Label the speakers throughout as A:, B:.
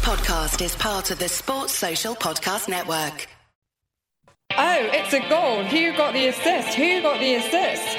A: podcast is part of the Sports Social Podcast Network.
B: Oh, it's a goal. Who got the assist? Who got the assist?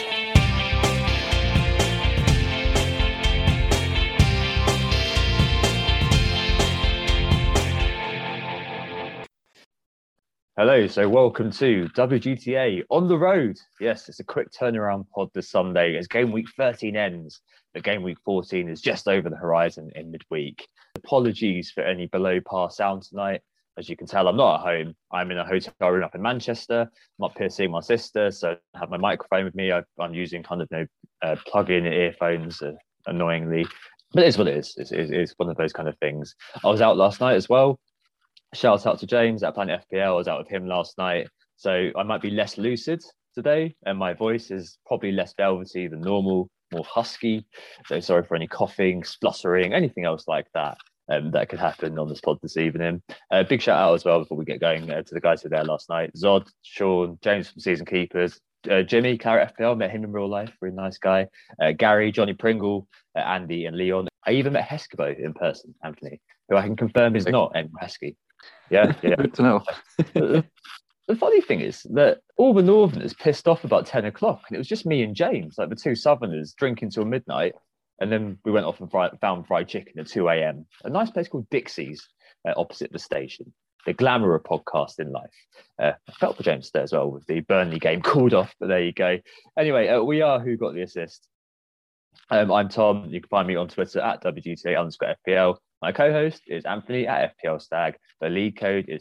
C: Hello, so welcome to WGTA on the road. Yes, it's a quick turnaround pod this Sunday as game week 13 ends, but game week 14 is just over the horizon in midweek. Apologies for any below par sound tonight. As you can tell, I'm not at home. I'm in a hotel room up in Manchester. I'm up here seeing my sister, so I have my microphone with me. I'm using kind of plug-in earphones, annoyingly. But it is what it is. It's one of those kind of things. I was out last night as well. Shout out to James at Planet FPL. I was out with him last night, so I might be less lucid today, and my voice is probably less velvety than normal, more husky. So sorry for any coughing, spluttering, anything else like that that could happen on this pod this evening. Big shout out as well before we get going to the guys who were there last night: Zod, Sean, James from Season Keepers, Jimmy, Claret FPL. Met him in real life, really nice guy. Gary, Johnny Pringle, Andy, and Leon. I even met Heskebo in person, Anthony, who I can confirm is not Edward Heskey. Yeah.
D: Good to know.
C: The funny thing is that all the Northerners pissed off about 10 o'clock, and it was just me and James, like the two Southerners, drinking till midnight. And then we went off and found fried chicken at 2 a.m. A nice place called Dixie's opposite the station. The glamour of podcasting life. I felt for James there as well with the Burnley game called off, but there you go. Anyway, we are Who Got the Assist. I'm Tom. You can find me on Twitter at WGTA_FPL. My co-host is Anthony at FPL Stag. The league code is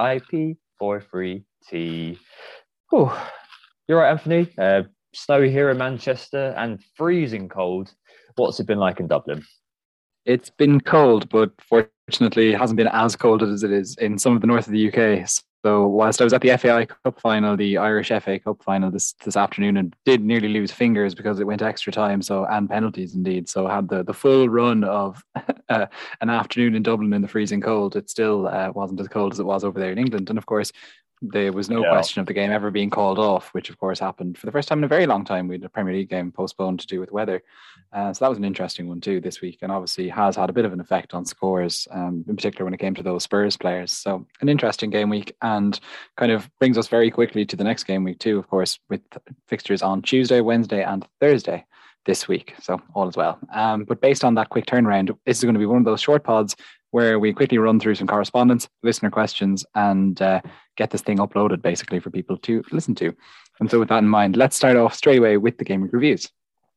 C: 2IP43T. Oh, you're right, Anthony. Snowy here in Manchester and freezing cold. What's it been like in Dublin?
D: It's been cold, but fortunately it hasn't been as cold as it is in some of the north of the UK. So whilst I was at the FAI Cup final, the Irish FA Cup final this afternoon, and did nearly lose fingers because it went extra time, and penalties indeed. So I had the full run of an afternoon in Dublin in the freezing cold. It still wasn't as cold as it was over there in England. And of course, there was no question of the game ever being called off, which of course happened for the first time in a very long time. We had a Premier League game postponed to do with weather. So that was an interesting one too this week, and obviously has had a bit of an effect on scores, in particular when it came to those Spurs players. So an interesting game week, and kind of brings us very quickly to the next game week too, of course, with fixtures on Tuesday, Wednesday and Thursday this week. So all is well. But based on that quick turnaround, this is going to be one of those short pods where we quickly run through some correspondence, listener questions, and get this thing uploaded basically for people to listen to. And so with that in mind, let's start off straight away with the game week reviews.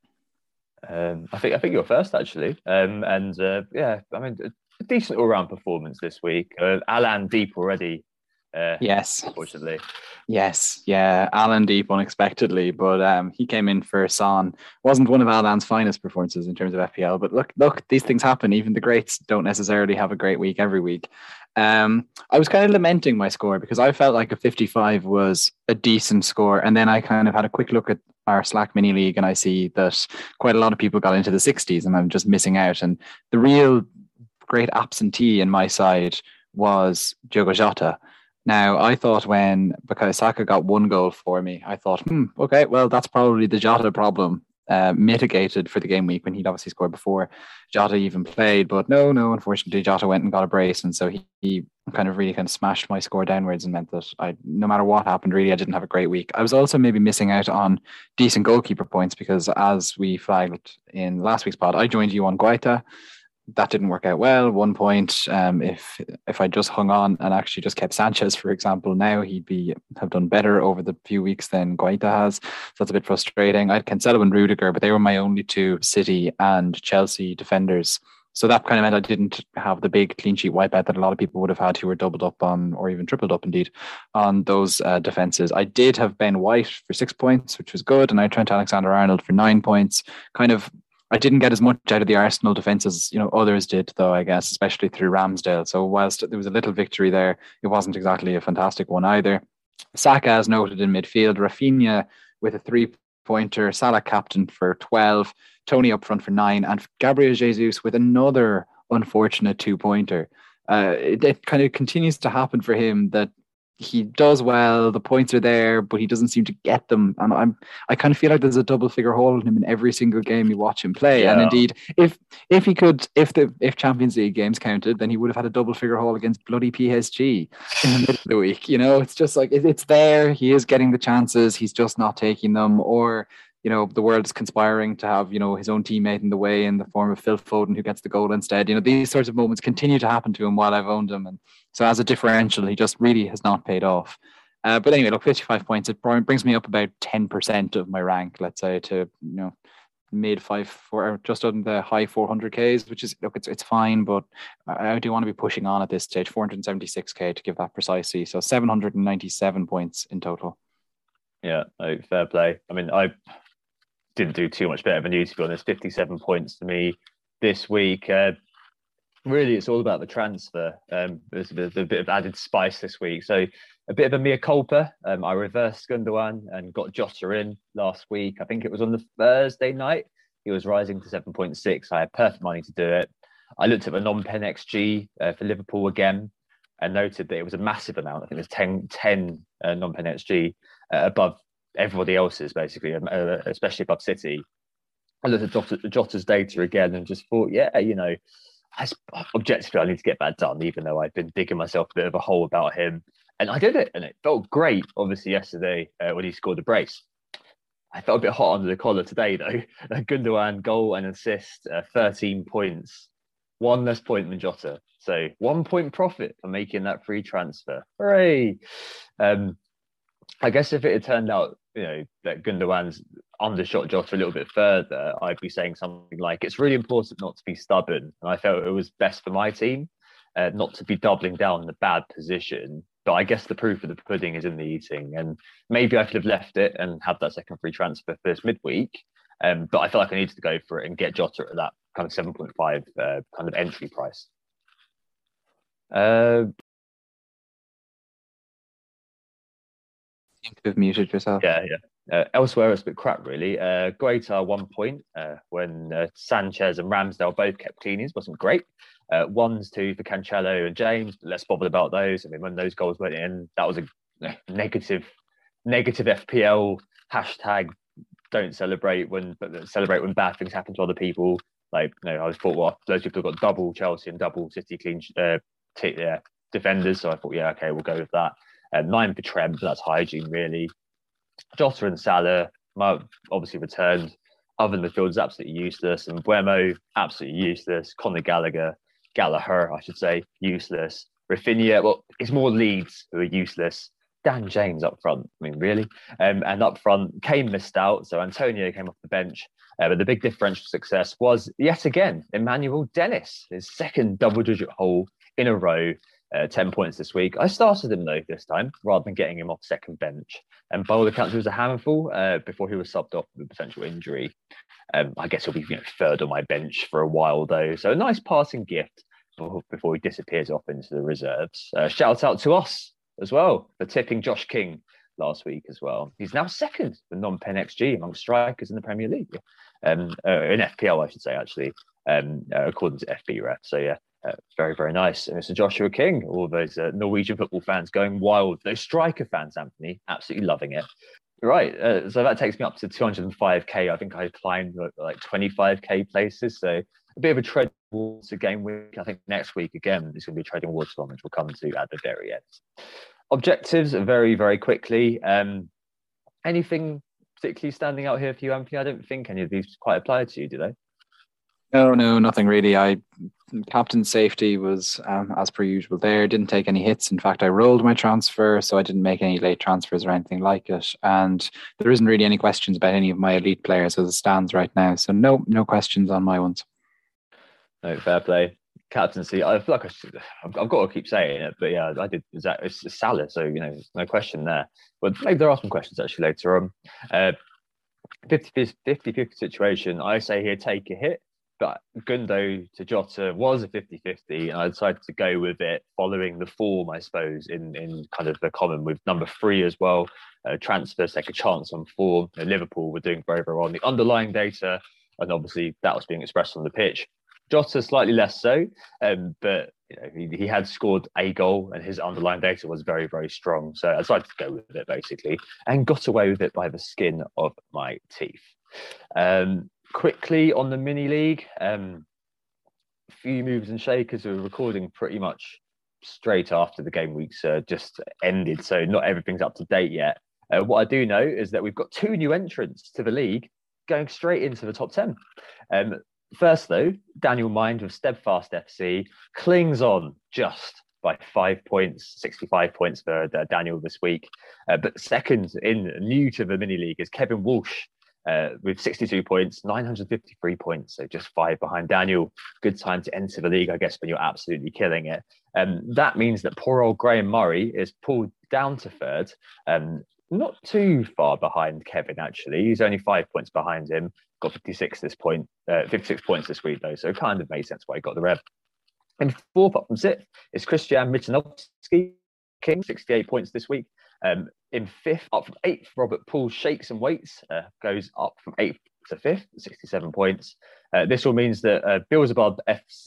C: I think you're first, actually. I mean, a decent all-round performance this week. Alan deep already.
D: Yes.
C: Unfortunately.
D: Yes. Yeah. Alan deep unexpectedly, but he came in for Son. Wasn't one of Alan's finest performances in terms of FPL, but look, these things happen. Even the greats don't necessarily have a great week every week. I was kind of lamenting my score because I felt like a 55 was a decent score. And then I kind of had a quick look at our Slack mini league and I see that quite a lot of people got into the 60s and I'm just missing out. And the real great absentee in my side was Diogo Jota. Now, I thought when Bukayo Saka got one goal for me, I thought, okay, well, that's probably the Jota problem mitigated for the game week when he'd obviously scored before Jota even played. But no, unfortunately, Jota went and got a brace. And so he kind of smashed my score downwards and meant that no matter what happened, really, I didn't have a great week. I was also maybe missing out on decent goalkeeper points because as we flagged in last week's pod, I joined you on Guaita. That didn't work out well. 1 point. If I just hung on and actually just kept Sanchez, for example, now he'd have done better over the few weeks than Guaita has. So that's a bit frustrating. I had Cancelo and Rudiger, but they were my only two City and Chelsea defenders. So that kind of meant I didn't have the big clean sheet wipeout that a lot of people would have had who were doubled up on, or even tripled up indeed, on those defences. I did have Ben White for 6 points, which was good, and I had Trent Alexander-Arnold for 9 points. I didn't get as much out of the Arsenal defence as others did, though, I guess, especially through Ramsdale. So whilst there was a little victory there, it wasn't exactly a fantastic one either. Saka, as noted in midfield, Rafinha with a 3-pointer, Salah captain for 12, Tony up front for 9, and Gabriel Jesus with another unfortunate 2-pointer. It kind of continues to happen for him that he does well, the points are there, but he doesn't seem to get them. And I kind of feel like there's a double figure hole in him in every single game you watch him play.
C: Yeah.
D: And indeed, if Champions League games counted, then he would have had a double figure hole against bloody PSG in the middle of the week. It's just like it's there. He is getting the chances, he's just not taking them, or the world is conspiring to have, his own teammate in the way in the form of Phil Foden, who gets the goal instead. These sorts of moments continue to happen to him while I've owned him. And so as a differential, he just really has not paid off. But anyway, look, 55 points, it brings me up about 10% of my rank, let's say, to, mid 5 just on the high 400Ks, which is, look, it's fine, but I do want to be pushing on at this stage, 476K to give that precisely. So 797 points in total.
C: Yeah, fair play. I mean, I didn't do too much better than you, to be honest. 57 points to me this week. Really, it's all about the transfer. There's a bit of added spice this week. So a bit of a mea culpa. I reversed Gundogan and got Jota in last week. I think it was on the Thursday night. He was rising to 7.6. I had perfect money to do it. I looked at the non-pen XG for Liverpool again and noted that it was a massive amount. I think it was 10 non-pen XG above everybody else's, basically, especially above City. I looked at Jota's data again and just thought, objectively, I need to get that done, even though I've been digging myself a bit of a hole about him. And I did it, and it felt great, obviously, yesterday when he scored the brace. I felt a bit hot under the collar today, though. Gundogan, goal and assist, 13 points. One less point than Jota. So 1 point profit for making that free transfer. Hooray! I guess if it had turned out, that Gundogan's undershot Jota a little bit further, I'd be saying something like, it's really important not to be stubborn. And I felt it was best for my team not to be doubling down in a bad position. But I guess the proof of the pudding is in the eating. And maybe I could have left it and had that second free transfer for this midweek. But I feel like I needed to go for it and get Jota at that kind of 7.5 kind of entry price.
D: You seem to have muted yourself.
C: Yeah. Elsewhere, it's a bit crap, really. Guaita 1 point when Sanchez and Ramsdale both kept clean. It wasn't great. 1-2 for Cancelo and James. But let's bother about those. I mean, when those goals went in, that was a negative FPL hashtag. Don't celebrate when bad things happen to other people. I thought, well, those people have got double Chelsea and double City clean defenders. So I thought, yeah, okay, we'll go with that. 9 for Trent, that's hygiene, really. Jota and Salah obviously returned. Other midfield is absolutely useless. And Buemo, absolutely useless. Conor Gallagher, I should say, useless. Rafinha, well, it's more Leeds who are useless. Dan James up front. I mean, really? And up front, Kane missed out. So Antonio came off the bench. But the big differential success was, yet again, Emmanuel Dennis, his second double-digit haul in a row. 10 points this week. I started him, though, this time, rather than getting him off second bench. And by all accounts, he was a handful before he was subbed off with a potential injury. I guess he'll be third on my bench for a while, though. So a nice passing gift before he disappears off into the reserves. Shout out to us as well for tipping Josh King last week as well. He's now second for non-pen XG among strikers in the Premier League. In FPL, I should say, actually, according to FBref. So, yeah. Very, very nice. And Mr. Joshua King, all those Norwegian football fans going wild. Those striker fans, Anthony, absolutely loving it. Right. So that takes me up to 205K. I think I climbed like 25K places. So a bit of a tread towards a game week. I think next week, again, is going to be a trading awards one, which we'll come to at the very end. Objectives, very, very quickly. Anything particularly standing out here for you, Anthony? I don't think any of these quite apply to you, do they?
D: No, nothing really. Captain safety was as per usual there. Didn't take any hits. In fact, I rolled my transfer, so I didn't make any late transfers or anything like it. And there isn't really any questions about any of my elite players as it stands right now. So no questions on my ones. No,
C: fair play. Captaincy, I feel like I've got to keep saying it, but yeah, I did. It's Salah, so no question there. But maybe there are some questions actually later on. 50-50 situation. I say here, take a hit. But Gundo to Jota was a 50-50, and I decided to go with it following the form, I suppose, in kind of the common with number 3 as well. Transfers take a chance on form. Liverpool were doing very, very well on the underlying data, and obviously that was being expressed on the pitch. Jota slightly less so, but he had scored a goal and his underlying data was very, very strong. So I decided to go with it basically and got away with it by the skin of my teeth. Quickly on the mini league, few movers and shakers. We're recording pretty much straight after the game weeks just ended, so not everything's up to date yet. What I do know is that we've got 2 new entrants to the league going straight into the top 10. First, though, Daniel Mind of Steadfast FC clings on just by 5 points, 65 points for Daniel this week. But second, new to the mini league, is Kevin Walsh with 62 points, 953 points, so just 5 behind Daniel. Good time to enter the league, I guess, when you're absolutely killing it. That means that poor old Graham Murray is pulled down to third. Not too far behind Kevin, actually. He's only 5 points behind him. Got 56 points this week, though, so it kind of made sense why he got the rev. In fourth, up from sixth, is Christian Mitanovsky, King, 68 points this week. In fifth, up from eighth, Robert Poole Shakes and Weights goes up from eighth to fifth, 67 points. This all means that Beelzebub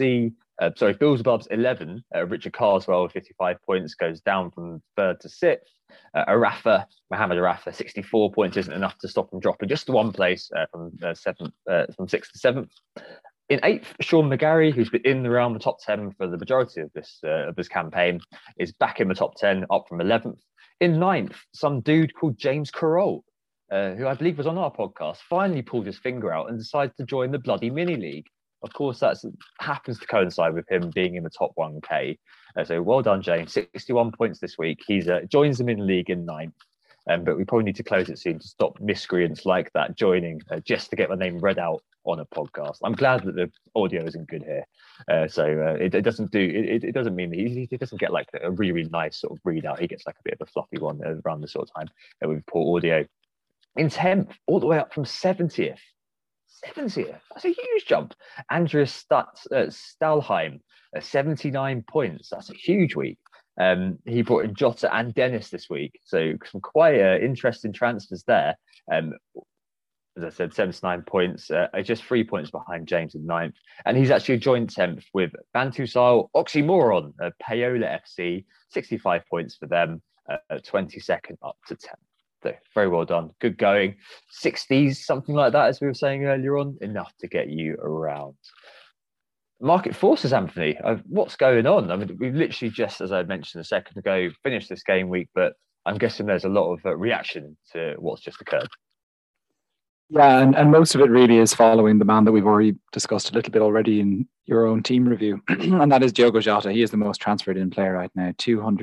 C: 11, Richard Carswell with 55 points goes down from third to sixth. Mohammed Arafa, 64 points isn't enough to stop him dropping just to one place from sixth to seventh. In eighth, Sean McGarry, who's been in around the top 10 for the majority of this campaign, is back in the top 10, up from 11th. In ninth, some dude called James Carroll, who I believe was on our podcast, finally pulled his finger out and decided to join the bloody mini league. Of course, that happens to coincide with him being in the top 1K. So well done, James. 61 points this week. He joins the mini league in ninth. But we probably need to close it soon to stop miscreants like that joining just to get the name read out on a podcast. I'm glad that the audio isn't good here. It doesn't mean that he doesn't get like a really, really nice sort of readout. He gets like a bit of a fluffy one around this sort of time with poor audio. In 10th, all the way up from 70th. 70th. That's a huge jump. Andreas Stalheim, 79 points. That's a huge week. He brought in Jota and Dennis this week. So some quite interesting transfers there. As I said, 79 points, just 3 points behind James in ninth. And he's actually joined 10th with Bantusile Oxymoron, Payola FC, 65 points for them, 22nd up to 10th. So very well done. Good going. 60s, something like that, as we were saying earlier on, enough to get you around. Market forces, Anthony. What's going on? I mean, we've literally just, as I mentioned a second ago, finished this game week, but I'm guessing there's a lot of reaction to what's just occurred.
D: Yeah, and most of it really is following the man that we've already discussed a little bit already in your own team review, and that is Diogo Jota. He is the most transferred in player right now,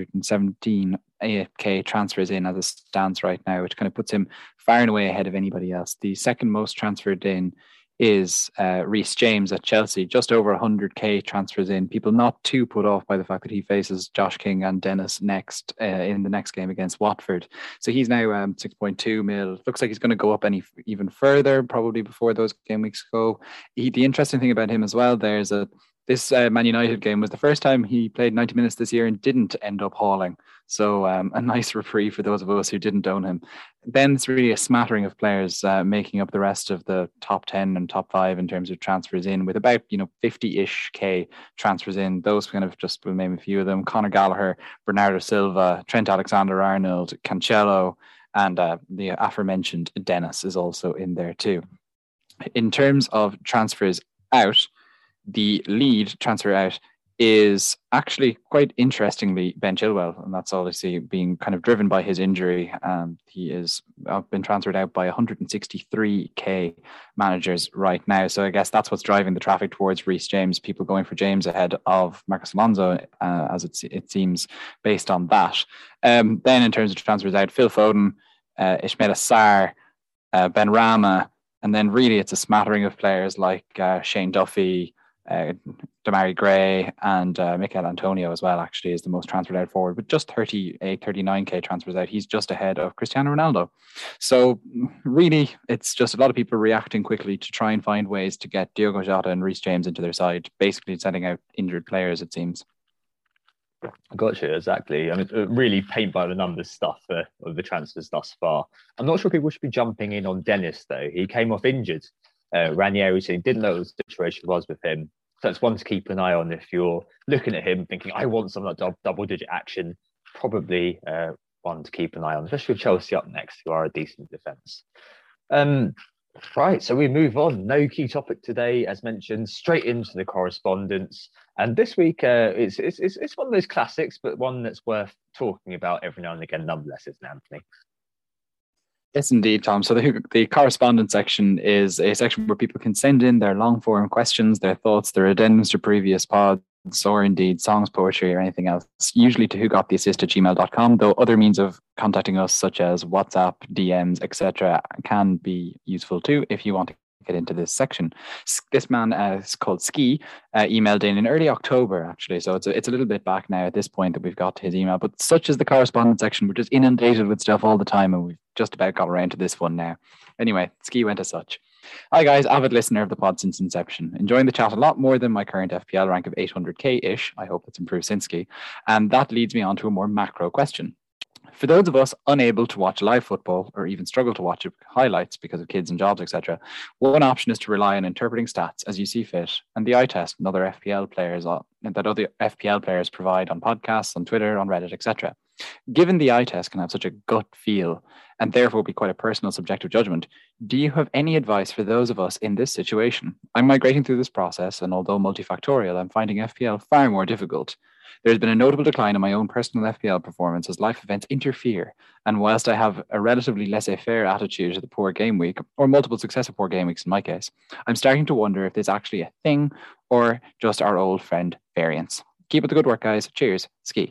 D: 217k transfers in as it stands right now, which kind of puts him far and away ahead of anybody else. The second most transferred in is Reece James at Chelsea, just over 100k transfers in. People not too put off by the fact that he faces Josh King and Dennis next in the next game against Watford. So he's now 6.2 mil. Looks like he's going to go up even further probably before those game weeks go. The interesting thing about him as well there is that this Man United game was the first time he played 90 minutes this year and didn't end up hauling. So a nice reprieve for those of us who didn't own him. Then it's really a smattering of players making up the rest of the top 10 and top 5 in terms of transfers in, with about 50-ish K transfers in. Those kind of just will name a few of them: Conor Gallagher, Bernardo Silva, Trent Alexander-Arnold, Cancelo, and the aforementioned Dennis is also in there too. In terms of transfers out, the lead transfer out is actually quite interestingly Ben Chilwell, and that's obviously being kind of driven by his injury. He is been transferred out by 163k managers right now, so I guess that's what's driving the traffic towards Reece James. People going for James ahead of Marcos Alonso, as it seems, based on that. Then in terms of transfers out, Phil Foden, Ismaila Sarr, Ben Rama, and then really it's a smattering of players like Shane Duffy, Damari Gray, and Mikel Antonio as well, actually, is the most transferred out forward, with just 39k transfers out. He's just ahead of Cristiano Ronaldo. So really, it's just a lot of people reacting quickly to try and find ways to get Diogo Jota and Reece James into their side, basically sending out injured players, it seems.
C: Gotcha, exactly. I mean, really paint by the numbers stuff of the transfers thus far. I'm not sure people should be jumping in on Dennis, though. He came off injured. Ranieri said he didn't know what the situation was with him. So it's one to keep an eye on if you're looking at him thinking, I want some like double-digit action. Probably one to keep an eye on, especially with Chelsea up next, who are a decent defence. Right, so we move on. No key topic today, as mentioned, straight into the correspondence. And this week, it's one of those classics, but one that's worth talking about every now and again, nonetheless, isn't it, Anthony?
D: Yes, indeed, Tom. So the correspondence section is a section where people can send in their long form questions, their thoughts, their addendums to previous pods, or indeed songs, poetry, or anything else, usually to whogottheassist@gmail.com, though other means of contacting us, such as WhatsApp, DMs, etc., can be useful too if you want to get into this section. This man is called Ski, emailed in early October, actually, so it's a little bit back now at this point that we've got his email, but such is the correspondence section, we're just inundated with stuff all the time, and we've just about got around to this one now. Anyway, Ski went as such. Hi guys, avid listener of the pod since inception. Enjoying the chat a lot more than my current FPL rank of 800k-ish. I hope it's improved since Ski. And that leads me on to a more macro question. For those of us unable to watch live football or even struggle to watch highlights because of kids and jobs, etc., one option is to rely on interpreting stats as you see fit, and the eye test and other FPL players provide on podcasts, on Twitter, on Reddit, etc. Given the eye test can have such a gut feel and therefore be quite a personal subjective judgment, do you have any advice for those of us in this situation? I'm migrating through this process, and although multifactorial, I'm finding FPL far more difficult. There's been a notable decline in my own personal FPL performance as life events interfere, and whilst I have a relatively laissez-faire attitude to the poor game week, or multiple successive poor game weeks in my case, I'm starting to wonder if there's actually a thing or just our old friend variance. Keep up the good work, guys. Cheers. Ski.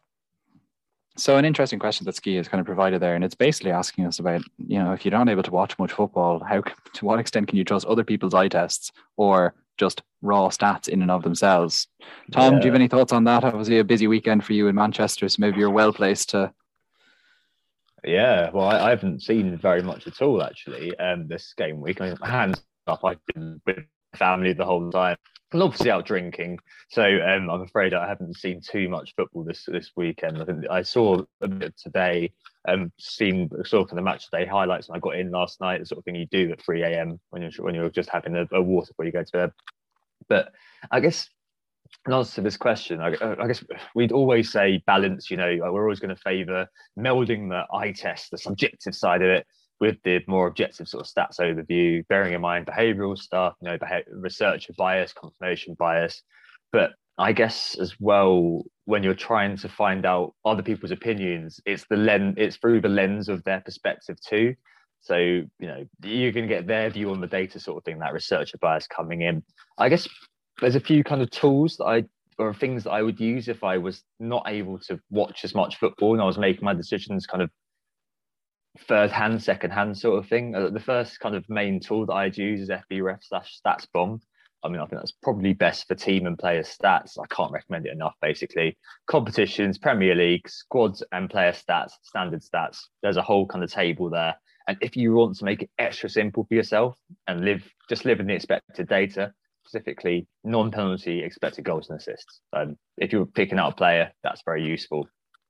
D: So an interesting question that Ski has kind of provided there, and it's basically asking us about, if you're not able to watch much football, to what extent can you trust other people's eye tests or just raw stats in and of themselves? Tom, do you have any thoughts on that? Obviously a busy weekend for you in Manchester, so maybe you're well placed to...
C: Yeah, well, I haven't seen very much at all, actually, this game week. I mean, hands up, I've been with family the whole time. And obviously out drinking, so I'm afraid I haven't seen too much football this weekend. I think I saw a bit today, saw kind of match day highlights when I got in last night, the sort of thing you do at 3 a.m. when you're just having a water before you go to bed. But I guess in answer to this question, I guess we'd always say balance. We're always going to favour melding the eye test, the subjective side of it, with the more objective sort of stats overview, bearing in mind behavioural stuff, researcher bias, confirmation bias. But I guess as well, when you're trying to find out other people's opinions, it's through the lens of their perspective too. So, you're going to get their view on the data sort of thing, that researcher bias coming in. I guess there's a few kind of tools or things that I would use if I was not able to watch as much football and I was making my decisions kind of third hand, second hand sort of thing. The first kind of main tool that I'd use is FBref/StatsBomb. I mean, I think that's probably best for team and player stats. I can't recommend it enough, basically. Competitions, Premier League, squads and player stats, standard stats. There's a whole kind of table there. And if you want to make it extra simple for yourself and live in the expected data, specifically non-penalty expected goals and assists. If you're picking out a player, that's very useful.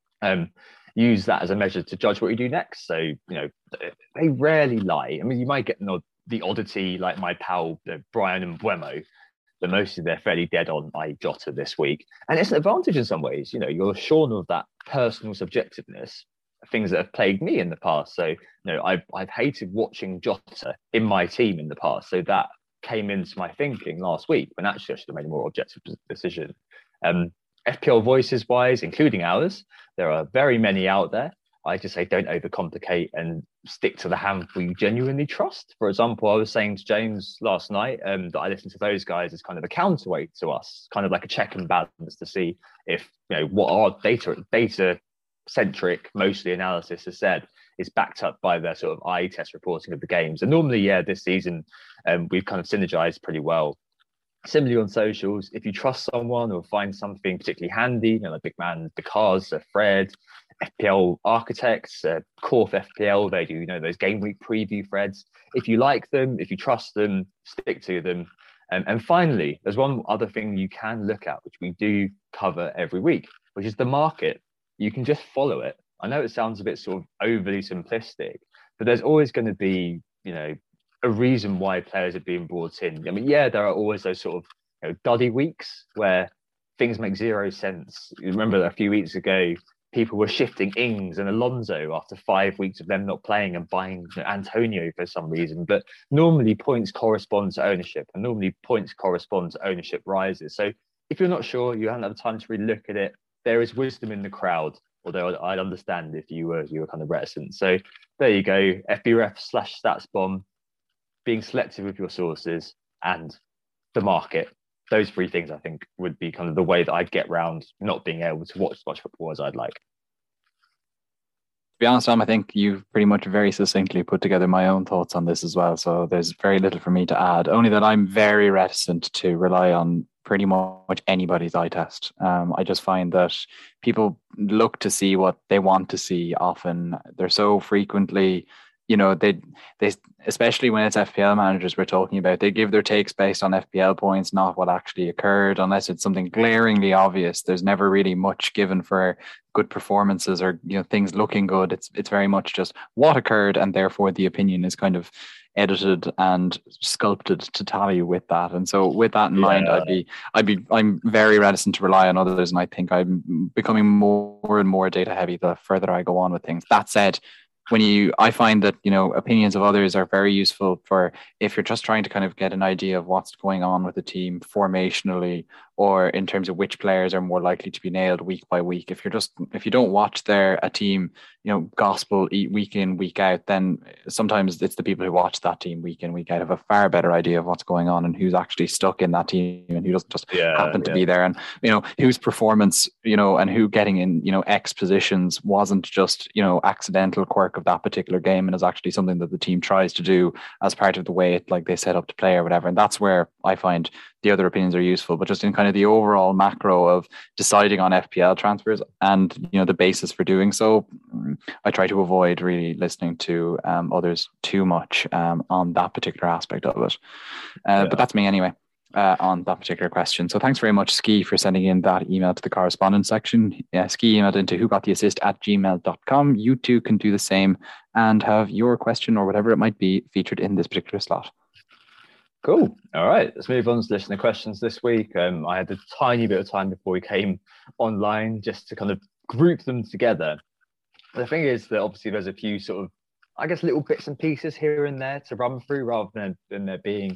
C: Use that as a measure to judge what you do next. So, they rarely lie. I mean, you might get the oddity like my pal Brian and Buemo, but mostly they're fairly dead on Jota this week. And it's an advantage in some ways. You're shorn of that personal subjectiveness, things that have plagued me in the past. So, I've hated watching Jota in my team in the past. So that came into my thinking last week when actually I should have made a more objective decision. FPL voices wise, including ours, there are very many out there. I just say don't overcomplicate and stick to the handful you genuinely trust. For example, I was saying to James last night that I listened to those guys as kind of a counterweight to us, kind of like a check and balance to see if what our data centric mostly analysis has said is backed up by their sort of eye test reporting of the games. And normally, this season we've kind of synergized pretty well. Similarly on socials, if you trust someone or find something particularly handy, like Big Man, the Cars, Fred, FPL Architects, Corf FPL, they do, those game week preview threads. If you like them, if you trust them, stick to them. And finally, there's one other thing you can look at, which we do cover every week, which is the market. You can just follow it. I know it sounds a bit sort of overly simplistic, but there's always going to be, a reason why players are being brought in. I mean, there are always those sort of duddy weeks where things make zero sense. You remember a few weeks ago, people were shifting Ings and Alonso after 5 weeks of them not playing and buying Antonio for some reason. But normally points correspond to ownership, and normally points correspond to ownership rises. So if you're not sure, you haven't had time to really look at it, there is wisdom in the crowd, although I'd understand if you were kind of reticent. So there you go, FBref/StatsBomb, being selective with your sources and the market. Those three things, I think, would be kind of the way that I'd get round not being able to watch as much football as I'd like. To
D: be honest, Tom, I think you've pretty much very succinctly put together my own thoughts on this as well. So there's very little for me to add, only that I'm very reticent to rely on pretty much anybody's eye test. I just find that people look to see what they want to see often. They're so frequently, they especially when it's FPL managers we're talking about, they give their takes based on FPL points, not what actually occurred, unless it's something glaringly obvious. There's never really much given for good performances or things looking good. It's very much just what occurred, and therefore the opinion is kind of edited and sculpted to tally with that. And so with that in mind, I'm very reticent to rely on others, and I think I'm becoming more and more data heavy the further I go on with things. That said, I find that, opinions of others are very useful for if you're just trying to kind of get an idea of what's going on with the team formationally, or in terms of which players are more likely to be nailed week by week. If you don't watch a team, gospel week in, week out, then sometimes it's the people who watch that team week in, week out have a far better idea of what's going on and who's actually stuck in that team and who doesn't just happen to be there. And, whose performance, and who getting in, X positions wasn't just, accidental quirk of that particular game, and is actually something that the team tries to do as part of the way they set up to play or whatever. And that's where I find the other opinions are useful. But just in kind of the overall macro of deciding on FPL transfers and the basis for doing so, I try to avoid really listening to others too much on that particular aspect of it. But that's me anyway on that particular question. So thanks very much, Ski, for sending in that email to the correspondence section. Ski emailed into whogottheassist@gmail.com. You too can do the same and have your question or whatever it might be featured in this particular slot.
C: Cool. All right, let's move on to listener questions this week. I had a tiny bit of time before we came online just to kind of group them together. The thing is that obviously there's a few sort of, I guess, little bits and pieces here and there to run through, rather than there being,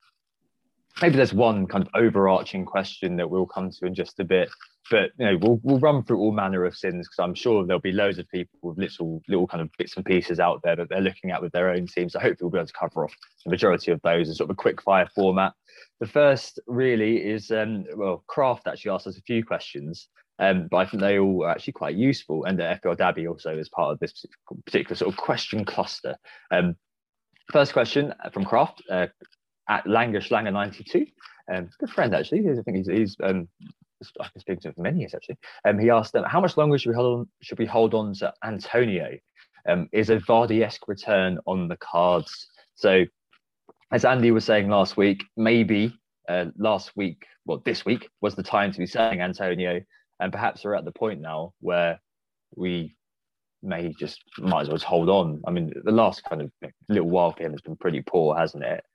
C: maybe there's one kind of overarching question that we'll come to in just a bit. But we'll run through all manner of sins, because I'm sure there'll be loads of people with little kind of bits and pieces out there that they're looking at with their own teams. So hopefully we'll be able to cover off the majority of those in sort of a quick fire format. The first really is Craft actually asked us a few questions, but I think they all are actually quite useful, and FPL Dabby also is part of this particular sort of question cluster. First question from Craft at Langerschlanger92, good friend actually. I think he's I've been speaking to him for many years actually. He asked them, how much longer should we hold on to Antonio? Is a Vardy-esque return on the cards? So as Andy was saying last week, maybe this week was the time to be selling Antonio, and perhaps we're at the point now where we might as well just hold on. I mean, the last kind of little while for him has been pretty poor, hasn't it?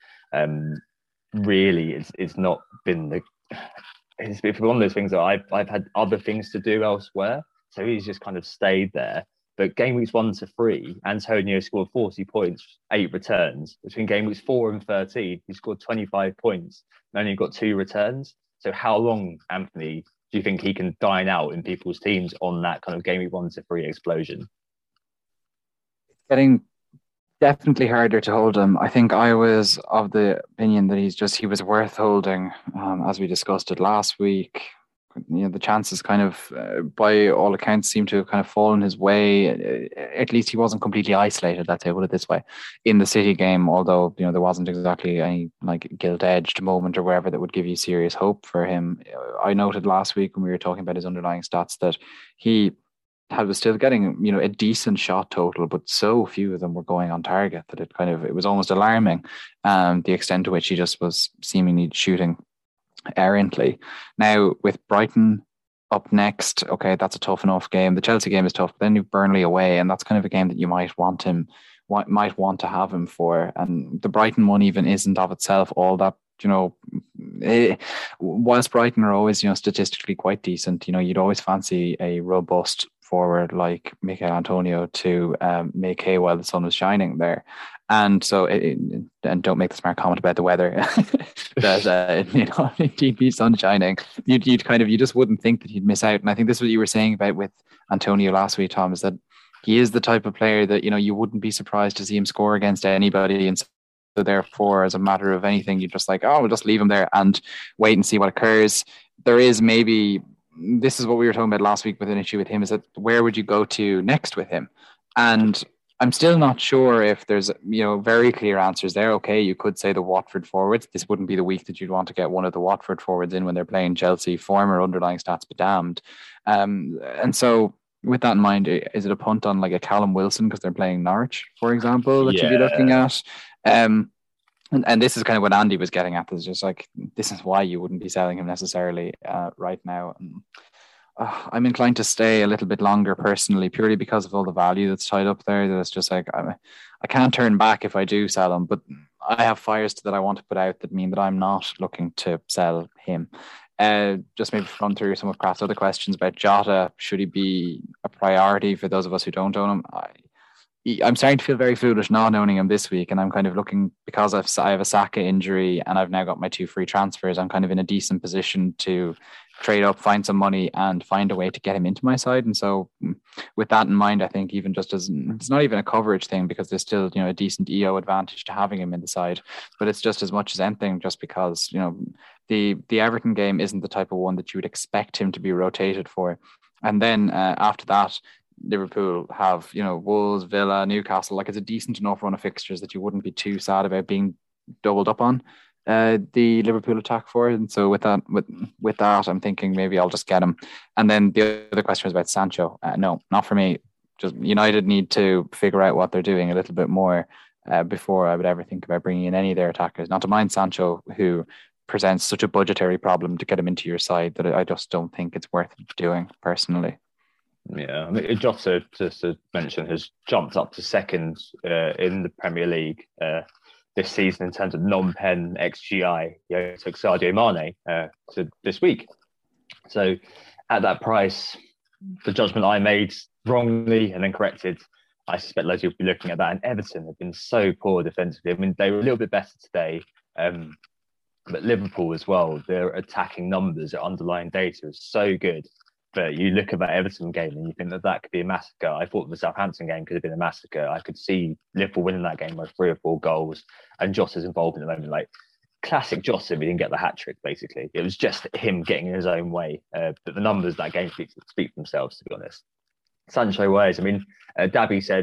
C: Really, it's not been it's been one of those things that I've had other things to do elsewhere, so he's just kind of stayed there. But game weeks 1 to 3, Antonio scored 40 points, 8 returns. Between game weeks 4 and 13, he scored 25 points and only got 2 returns. So how long, Anthony, do you think he can dine out in people's teams on that kind of game week 1 to 3 explosion?
D: Getting definitely harder to hold him. I think I was of the opinion that he was worth holding, as we discussed it last week. The chances kind of, by all accounts, seem to have kind of fallen his way. At least he wasn't completely isolated, let's say, put it this way, in the City game, although, there wasn't exactly any gilt-edged moment or wherever that would give you serious hope for him. I noted last week when we were talking about his underlying stats that he was still getting, a decent shot total, but so few of them were going on target that it was almost alarming, the extent to which he just was seemingly shooting errantly. Now with Brighton up next, okay, that's a tough enough game. The Chelsea game is tough, but then you've Burnley away, and that's kind of a game that you might want to have him for. And the Brighton one even isn't of itself all that whilst Brighton are always, statistically quite decent, you'd always fancy a robust forward like Mikel Antonio to make hay while the sun was shining there. And so, and don't make the smart comment about the weather. That indeed be sun shining. You just wouldn't think that he'd miss out. And I think this is what you were saying about with Antonio last week, Tom, is that he is the type of player that you wouldn't be surprised to see him score against anybody. And so therefore, as a matter of anything, you're just like, oh, we'll just leave him there and wait and see what occurs. There is maybe, this is what we were talking about last week with an issue with him, is that where would you go to next with him? And I'm still not sure if there's, very clear answers there. Okay, you could say the Watford forwards. This wouldn't be the week that you'd want to get one of the Watford forwards in when they're playing Chelsea. Former underlying stats be damned. And so with that in mind, is it a punt on like a Callum Wilson because they're playing Norwich, for example, that you'd be looking at? And this is kind of what Andy was getting at. Is just like, this is why you wouldn't be selling him necessarily right now. I'm inclined to stay a little bit longer personally, purely because of all the value that's tied up there. That it's just like, I can't turn back if I do sell him, but I have fires that I want to put out that mean that I'm not looking to sell him. Just maybe run through some of Pratt's other questions about Jota. Should he be a priority for those of us who don't own him? I'm starting to feel very foolish not owning him this week, and I'm kind of looking, because I have a Saka injury and I've now got my 2 free transfers. I'm kind of in a decent position to trade up, find some money, and find a way to get him into my side. And so, with that in mind, I think even just as it's not even a coverage thing, because there's still a decent EO advantage to having him in the side, but it's just as much as anything, just because the Everton game isn't the type of one that you would expect him to be rotated for. And then after that, Liverpool have, Wolves, Villa, Newcastle. Like, it's a decent enough run of fixtures that you wouldn't be too sad about being doubled up on the Liverpool attack for. And so with that, I'm thinking maybe I'll just get him. And then the other question was about Sancho. No, not for me. Just United need to figure out what they're doing a little bit more before I would ever think about bringing in any of their attackers. Not to mind Sancho, who presents such a budgetary problem to get him into your side that I just don't think it's worth doing personally.
C: Yeah, I mean, Jota, just to mention, has jumped up to second in the Premier League this season in terms of non-pen XGI. He took Sadio Mane to this week. So at that price, the judgment I made wrongly and then corrected, I suspect loads of people will be looking at that. And Everton have been so poor defensively. I mean, they were a little bit better today, but Liverpool as well, their attacking numbers, their underlying data is so good. But you look at that Everton game and you think that could be a massacre. I thought the Southampton game could have been a massacre. I could see Liverpool winning that game by 3 or 4 goals, and Jota's involved in the moment. Like, classic Jota, he didn't get the hat-trick, basically. It was just him getting in his own way. But the numbers that game speak for themselves, to be honest. Sancho wise, I mean, Dabby said,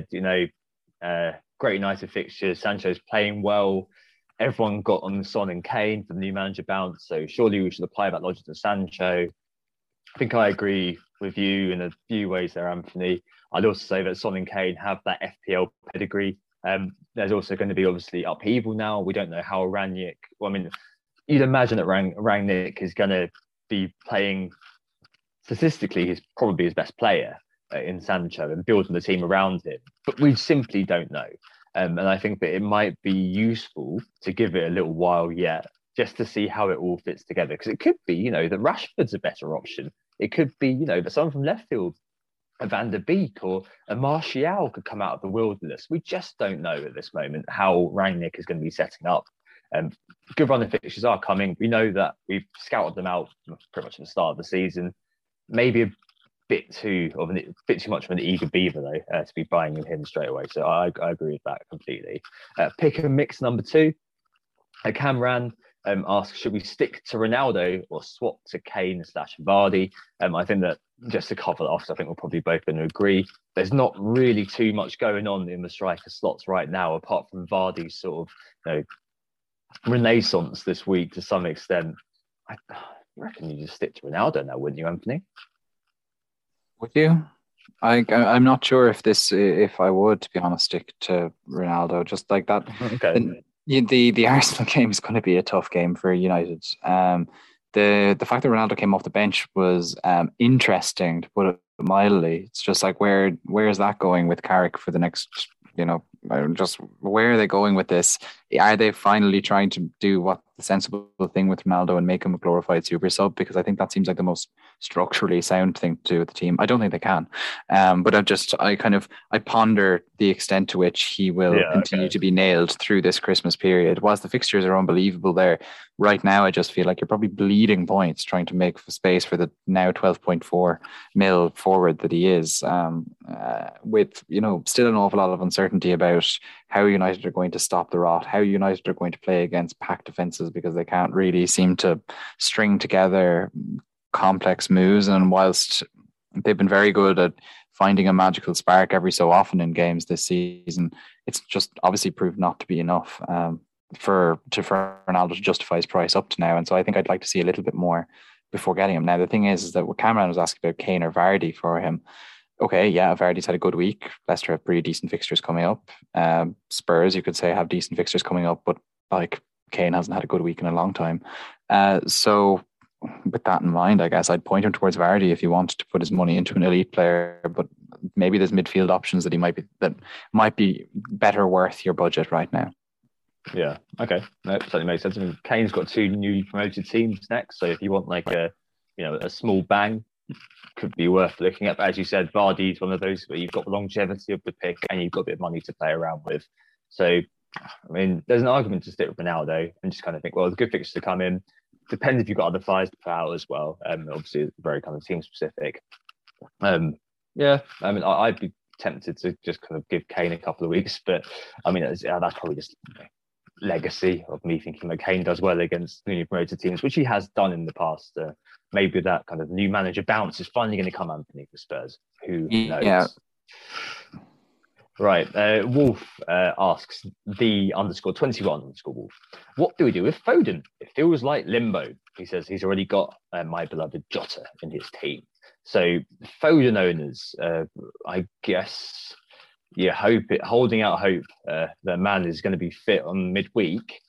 C: great United fixtures. Sancho's playing well. Everyone got on Son and Kane for the new manager bounce. So surely we should apply that logic to Sancho. I think I agree with you in a few ways there, Anthony. I'd also say that Son and Kane have that FPL pedigree. There's also going to be obviously upheaval now. We don't know how Rangnick. Well, I mean, you'd imagine that Rangnick is going to be playing. Statistically, he's probably his best player in Sancho and building the team around him. But we simply don't know. And I think that it might be useful to give it a little while yet, just to see how it all fits together. Because it could be, that Rashford's a better option. It could be, that someone from left field, a Van der Beek or a Martial could come out of the wilderness. We just don't know at this moment how Rangnick is going to be setting up. Good run of fixtures are coming. We know that we've scouted them out pretty much at the start of the season. Maybe a bit too much of an eager beaver, though, to be buying him straight away. So I agree with that completely. Pick and mix number 2. Camran asks, should we stick to Ronaldo or swap to Kane/Vardy? I think that, just to cover that off, I think we're probably both going to agree, there's not really too much going on in the striker slots right now, apart from Vardy's sort of renaissance this week to some extent. I reckon you just stick to Ronaldo now, wouldn't you, Anthony?
D: Would you? I'm not sure if I would, to be honest, stick to Ronaldo just like that.
C: Okay.
D: The Arsenal game is going to be a tough game for United. The fact that Ronaldo came off the bench was interesting, to put it mildly. It's just like, where is that going with Carrick for the next, just where are they going with this? Are they finally trying to do what the sensible thing with Ronaldo and make him a glorified super sub, because I think that seems like the most structurally sound thing to do with the team. I don't think they can, but I ponder the extent to which he will continue to be nailed through this Christmas period. Whilst the fixtures are unbelievable there right now, I just feel like you're probably bleeding points trying to make space for the now 12.4 mil forward that he is, with still an awful lot of uncertainty about how United are going to stop the rot, how United are going to play against packed defenses, because they can't really seem to string together complex moves. And whilst they've been very good at finding a magical spark every so often in games this season, it's just obviously proved not to be enough for Ronaldo to justify his price up to now. And so I think I'd like to see a little bit more before getting him. Now, the thing is that what Cameron was asking about Kane or Vardy for him. Okay, yeah, Vardy's had a good week. Leicester have pretty decent fixtures coming up. Spurs, you could say, have decent fixtures coming up, but like Kane hasn't had a good week in a long time. So with that in mind, I guess I'd point him towards Vardy if he wanted to put his money into an elite player, but maybe there's midfield options that might be better worth your budget right now.
C: Yeah, okay. That certainly makes sense. I mean, Kane's got 2 newly promoted teams next, so if you want like a small bang, could be worth looking at. But as you said, Vardy's one of those where you've got the longevity of the pick and you've got a bit of money to play around with. So, I mean, there's an argument to stick with Ronaldo and just kind of think, well, the good fixtures to come in. Depends if you've got other fires to put out as well. Obviously, it's very kind of team specific. Yeah, I mean, I'd be tempted to just kind of give Kane a couple of weeks, but I mean, that's probably just legacy of me thinking that Kane does well against newly promoted teams, which he has done in the past. Maybe that kind of new manager bounce is finally going to come, Anthony, for Spurs. Who knows? Yeah. Right. Wolf asks the _21_Wolf. What do we do with Foden? It feels like limbo. He says he's already got my beloved Jota in his team. So Foden owners, I guess, holding out hope the man is going to be fit on midweek.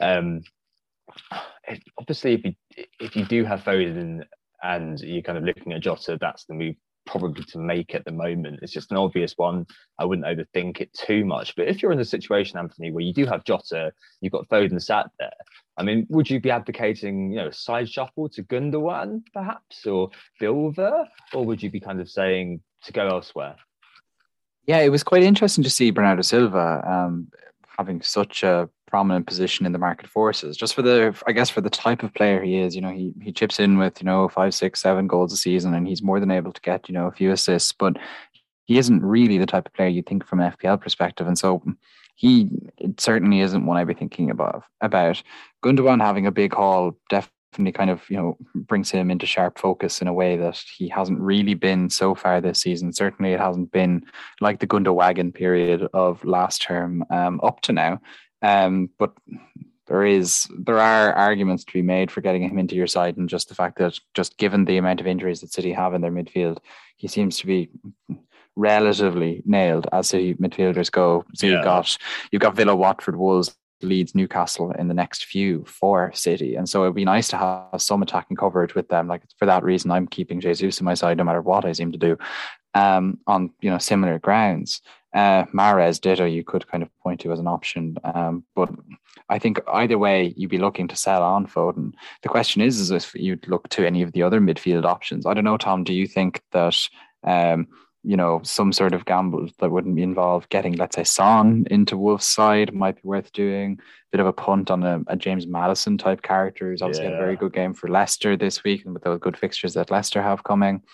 C: Obviously, if you do have Foden and you're kind of looking at Jota, that's the move probably to make at the moment. It's just an obvious one. I wouldn't overthink it too much. But if you're in a situation, Anthony, where you do have Jota, you've got Foden sat there, I mean, would you be advocating, side shuffle to Gundogan perhaps, or Silva, or would you be kind of saying to go elsewhere?
D: Yeah, it was quite interesting to see Bernardo Silva having such a prominent position in the market forces, just for the type of player he is. He chips in with 5, 6, 7 goals a season, and he's more than able to get a few assists, but he isn't really the type of player you think from an FPL perspective, and so he certainly isn't one I'd be thinking about. Gundogan having a big haul definitely kind of brings him into sharp focus in a way that he hasn't really been so far this season. Certainly it hasn't been like the Gundogan period of last term up to now. But there are arguments to be made for getting him into your side, and just the fact that, just given the amount of injuries that City have in their midfield, he seems to be relatively nailed as City midfielders go. So you've got Villa, Watford, Wolves, Leeds, Newcastle in the next few for City, and so it'd be nice to have some attacking coverage with them. Like, for that reason, I'm keeping Jesus on my side no matter what I seem to do on similar grounds. Mahrez, ditto, you could kind of point to as an option, but I think either way you'd be looking to sell on Foden. The question is if you'd look to any of the other midfield options. I don't know, Tom, do you think that some sort of gamble that wouldn't involve getting, let's say, Son into Wolves' side might be worth doing? A bit of a punt on a James Maddison type character who's obviously had a very good game for Leicester this week, and with those good fixtures that Leicester have coming.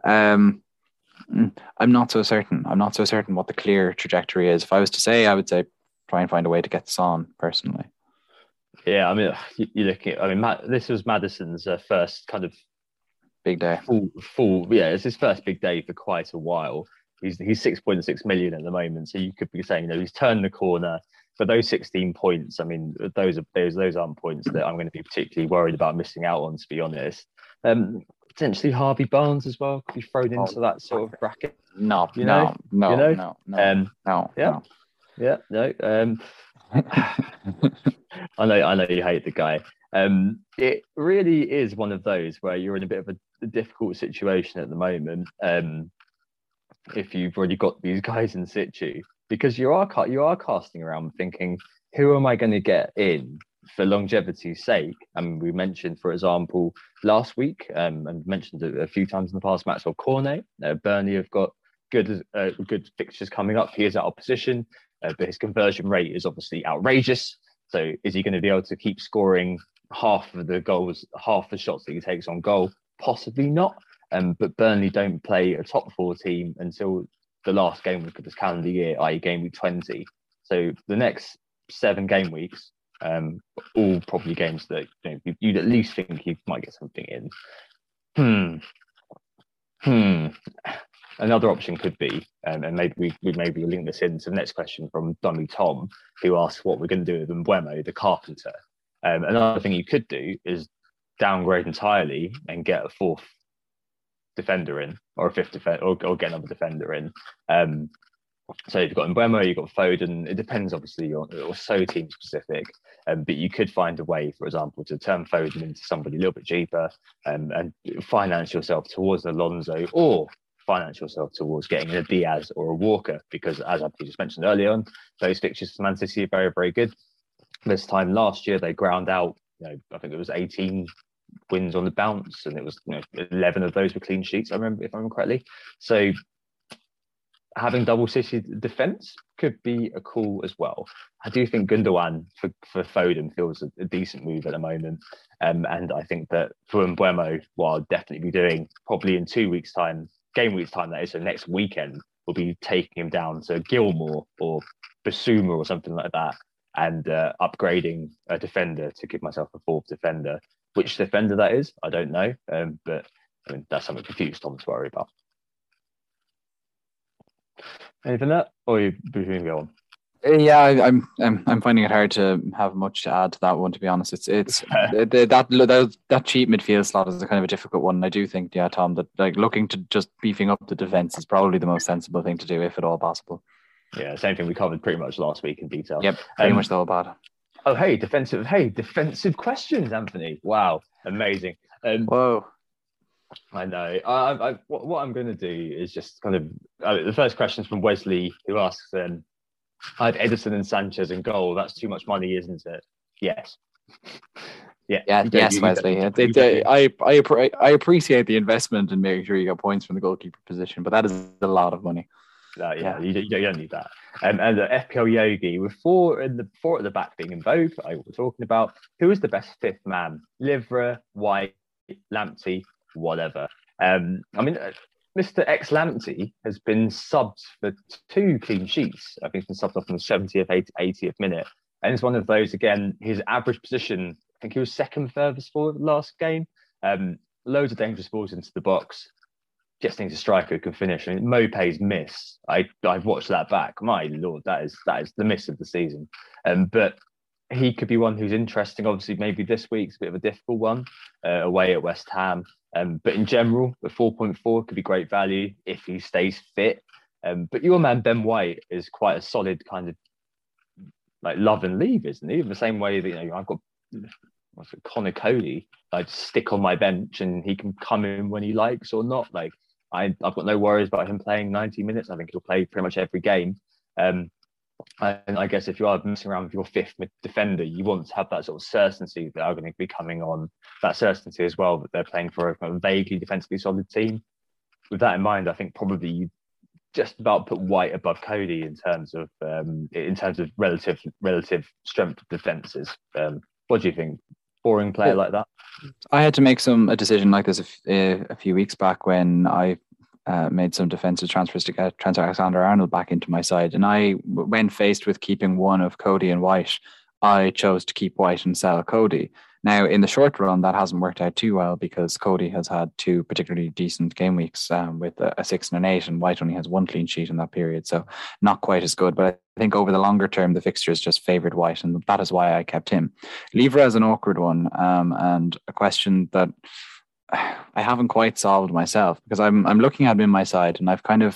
D: I'm not so certain. What the clear trajectory is. If I was to say, I would say try and find a way to get Son personally. Yeah,
C: I mean, you look at. This was Maddison's first kind of
D: big day.
C: Full. Yeah, it's his first big day for quite a while. He's 6.6 million at the moment, so you could be saying, he's turned the corner. But those 16 points, I mean, those aren't points that I'm going to be particularly worried about missing out on, to be honest. Potentially Harvey Barnes as well could be thrown into that sort of bracket.
D: No.
C: Yeah. I know you hate the guy. It really is one of those where you're in a bit of a difficult situation at the moment. If you've already got these guys in situ, because you are casting around thinking, who am I going to get in for longevity's sake, I mean, we mentioned, for example, last week, and mentioned it a few times in the past, Maxwell Cornet. Burnley have got good fixtures coming up. He is out of position, but his conversion rate is obviously outrageous. So is he going to be able to keep scoring half of the goals, half the shots that he takes on goal? Possibly not. But Burnley don't play a top 4 team until the last game week of this calendar year, i.e. game week 20. So the next 7 game weeks, all probably games that you'd at least think you might get something in. Another option could be, and maybe we link this into the next question from Dummy Tom, who asks what we're going to do with Mbeumo, the carpenter. Another thing you could do is downgrade entirely and get a 4th defender in, or a 5th defender, or get another defender in. So you've got Mbeumo, you've got Foden. It depends, obviously, or so team specific. But you could find a way, for example, to turn Foden into somebody a little bit cheaper, and finance yourself towards Alonso, or finance yourself towards getting a Diaz or a Walker, because as I just mentioned earlier on, those fixtures for Man City are very, very good. This time last year, they ground out, I think it was 18 wins on the bounce, and it was 11 of those were clean sheets, if I remember correctly. So having double City defence could be a call as well. I do think Gundogan for Foden feels a decent move at the moment. And I think that for Mbeumo, what I'll definitely be doing probably in 2 weeks' time, game week's time, that is, so next weekend, will be taking him down to Gilmore or Basuma or something like that, and upgrading a defender to give myself a 4th defender. Which defender that is, I don't know. But I mean, that's something confused Tom to worry about. Anything that, or you can go on?
D: Yeah, I'm finding it hard to have much to add to that one. To be honest, it's that cheap midfield slot is a kind of a difficult one. And I do think, Tom, that looking to just beefing up the defense is probably the most sensible thing to do, if at all possible.
C: Yeah, same thing we covered pretty much last week in detail.
D: Yep, pretty much the whole bad.
C: Oh, defensive questions, Anthony. Wow, amazing.
D: Whoa.
C: I know. What I'm going to do is just kind of the first question is from Wesley, who asks, I had Edison and Sanchez in goal. That's too much money, isn't it? Yes. Yeah.
D: Yes, Wesley. I appreciate the investment and making sure you get points from the goalkeeper position, but that is a lot of money.
C: You don't need that. And the FPL Yogi, with 4 at the back being in vogue, we're talking about who is the best 5th man? Livra, White, Lamptey, whatever. I mean, Mr. X Lamptey has been subbed for 2 clean sheets. I think he's been subbed off in the 70th, 80th minute. And it's one of those, again, his average position, I think he was 2nd furthest forward last game. Loads of dangerous balls into the box. Just needs a striker who can finish. I mean, Mopé's miss, I've watched that back. My Lord, that is the miss of the season. But he could be one who's interesting. Obviously, maybe this week's a bit of a difficult one away at West Ham. But in general, the 4.4 could be great value if he stays fit. But your man Ben White is quite a solid kind of love and leave, isn't he? In the same way that I've got Connor Cody, I'd stick on my bench and he can come in when he likes or not. I've got no worries about him playing 90 minutes. I think he'll play pretty much every game. And I guess if you are messing around with your 5th defender, you want to have that sort of certainty that are going to be coming on, that certainty as well, that they're playing for a kind of vaguely defensively solid team. With that in mind, I think probably you just about put White above Cody in terms of relative strength of defences. What do you think? Boring player like that?
D: I had to make a decision like this a few weeks back when I made some defensive transfers to get Trent Alexander-Arnold back into my side. And when faced with keeping one of Cody and White, I chose to keep White and sell Cody. Now, in the short run, that hasn't worked out too well because Cody has had 2 particularly decent game weeks with a 6 and an 8, and White only has 1 clean sheet in that period. So not quite as good. But I think over the longer term, the fixtures just favoured White, and that is why I kept him. Livra is an awkward one, and a question that I haven't quite solved myself, because I'm looking at him in my side, and I've kind of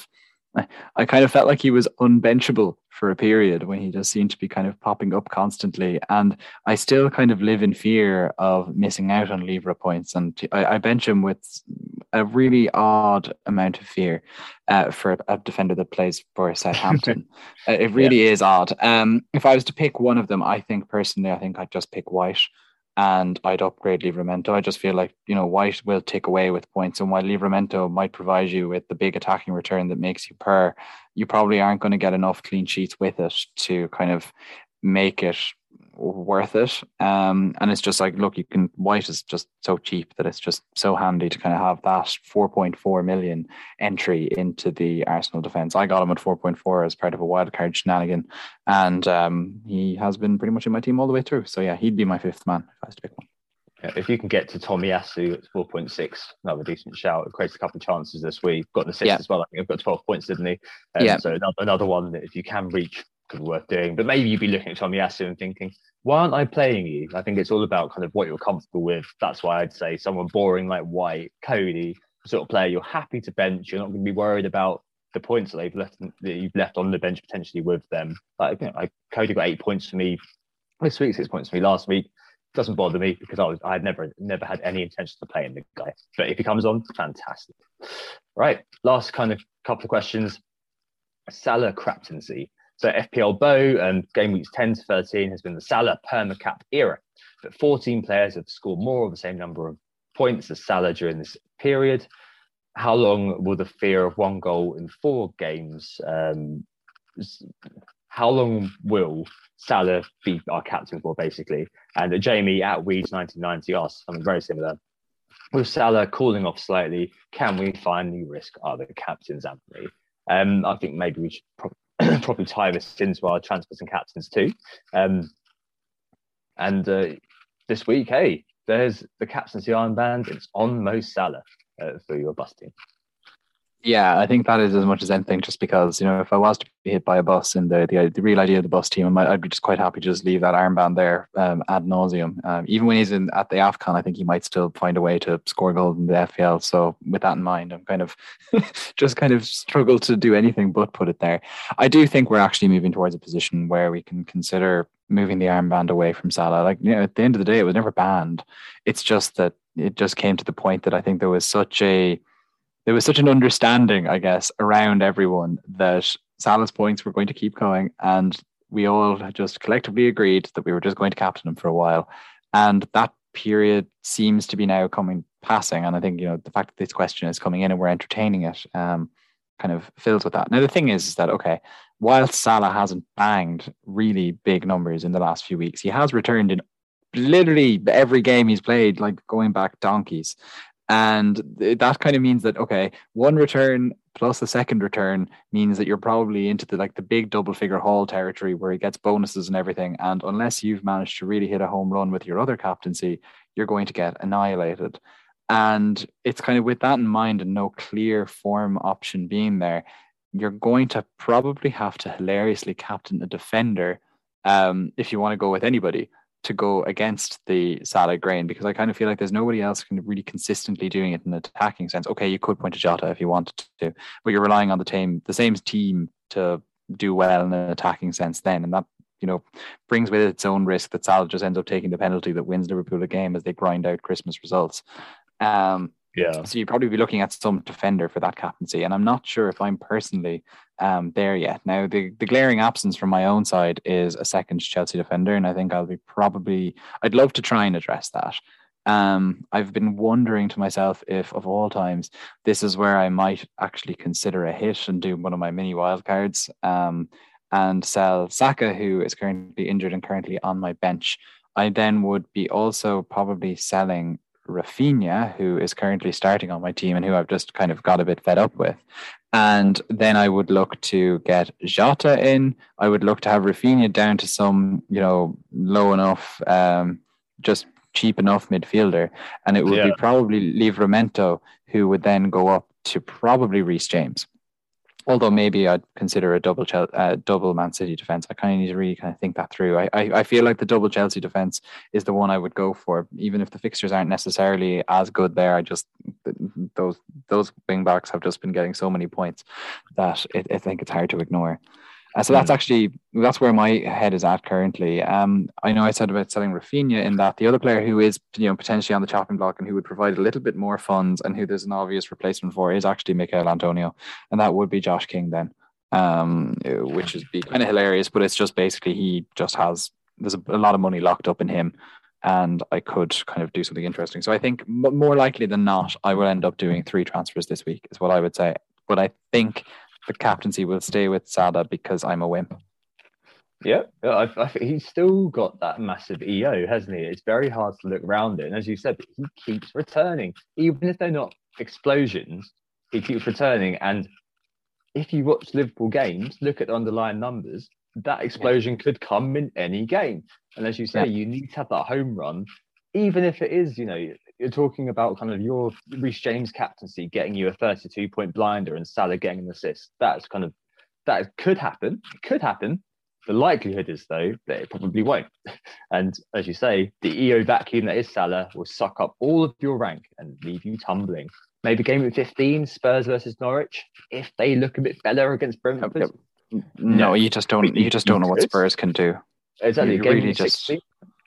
D: I kind of felt like he was unbenchable for a period when he just seemed to be kind of popping up constantly. And I still kind of live in fear of missing out on Libra points. And I bench him with a really odd amount of fear for a defender that plays for Southampton. It really is odd. If I was to pick one of them, I think I'd just pick White. And I'd upgrade Livramento. I just feel like, White will take away with points. And while Livramento might provide you with the big attacking return that makes you purr, you probably aren't going to get enough clean sheets with it to kind of make it worth it. And it's just like, look, White is just so cheap that it's just so handy to kind of have that 4.4 million entry into the Arsenal defence. I got him at 4.4 as part of a wildcard shenanigan, and he has been pretty much in my team all the way through. So yeah, he'd be my fifth man if I was to pick one.
C: Yeah, if you can get to Tomiyasu at 4.6, another decent shout. It creates a couple of chances this week. Got an assist as well. I think I've got 12 points, didn't he? So another one that if you can reach, could be worth doing. But maybe you'd be looking at Tomiyasu and thinking, why aren't I playing you? I think it's all about kind of what you're comfortable with. That's why I'd say someone boring like White, Cody, sort of player you're happy to bench. You're not going to be worried about the points that you've left on the bench potentially with them. Cody got 8 points for me this week, 6 points for me last week. Doesn't bother me because I had never had any intention to play in the guy. But if he comes on, fantastic. Right, last kind of couple of questions. Salah captaincy. So FPL Bow and game weeks 10 to 13 has been the Salah permacap era. But 14 players have scored more of the same number of points as Salah during this period. How long will the fear of one goal in 4 games? How long will Salah be our captain for, basically? And Jamie at Weeds 1990 asked something very similar. With Salah cooling off slightly, can we finally risk other captains, Anthony? I think maybe we should probably tie this into our transfers and captains too. This week, hey, there's the captaincy armband. It's on Mo Salah for your bus team.
D: Yeah, I think that is as much as anything, just because, if I was to be hit by a bus in the real idea of the bus team, I'd be just quite happy to just leave that armband there ad nauseum. Even when he's at the AFCON, I think he might still find a way to score goals in the FPL. So with that in mind, I'm kind of just kind of struggle to do anything but put it there. I do think we're actually moving towards a position where we can consider moving the armband away from Salah. At the end of the day, it was never banned. It's just that it just came to the point that I think there was such an understanding, I guess, around everyone that Salah's points were going to keep going, and we all just collectively agreed that we were just going to captain him for a while. And that period seems to be now passing. And I think, the fact that this question is coming in and we're entertaining it kind of fills with that. Now, the thing is that, okay, whilst Salah hasn't banged really big numbers in the last few weeks, he has returned in literally every game he's played, like going back donkeys. And that kind of means that, okay, one return plus a second return means that you're probably into the big double figure haul territory where he gets bonuses and everything. And unless you've managed to really hit a home run with your other captaincy, you're going to get annihilated. And it's kind of with that in mind and no clear form option being there, you're going to probably have to hilariously captain a defender if you want to go with anybody to go against the Salah grain, because I kind of feel like there's nobody else kind of really consistently doing it in an attacking sense. Okay, you could point to Jota if you wanted to, but you're relying on the same team to do well in an attacking sense then, and that brings with it its own risk that Salah just ends up taking the penalty that wins Liverpool a game as they grind out Christmas results. So you'd probably be looking at some defender for that captaincy, and I'm not sure if I'm personally there yet. Now, the glaring absence from my own side is a second Chelsea defender, and I think I'd love to try and address that. I've been wondering to myself if, of all times, this is where I might actually consider a hit and do one of my mini wildcards and sell Saka, who is currently injured and currently on my bench. I then would be also probably selling Rafinha, who is currently starting on my team and who I've just kind of got a bit fed up with. And then I would look to get Jota in. I would look to have Rafinha down to some, low enough, just cheap enough midfielder. And it would be probably Livramento, who would then go up to probably Reece James. Although maybe I'd consider a double Man City defense. I kind of need to really kind of think that through. I feel like the double Chelsea defense is the one I would go for, even if the fixtures aren't necessarily as good there. Those wing backs have just been getting so many points that I think it's hard to ignore. So that's where my head is at currently. I know I said about selling Rafinha, in that the other player who is potentially on the chopping block and who would provide a little bit more funds and who there's an obvious replacement for is actually Mikel Antonio, and that would be Josh King then, which is be kind of hilarious, but it's just basically there's a lot of money locked up in him, and I could kind of do something interesting. So I think more likely than not, I will end up doing 3 transfers this week, is what I would say. But I think the captaincy will stay with Salah because I'm a wimp.
C: Yeah, I think he's still got that massive EO, hasn't he? It's very hard to look around it. And as you said, he keeps returning. Even if they're not explosions, he keeps returning. And if you watch Liverpool games, look at the underlying numbers, that explosion could come in any game. And as you say, you need to have that home run, even if it is, you're talking about kind of your Reece James captaincy getting you a 32-point blinder and Salah getting an assist. That could happen. It could happen. The likelihood is, though, that it probably won't. And as you say, the EO vacuum that is Salah will suck up all of your rank and leave you tumbling. Maybe game week 15, Spurs versus Norwich, if they look a bit better against Brentford.
D: No, you just don't know what Spurs can do.
C: Exactly.
D: You
C: game
D: really
C: week
D: just
C: 16.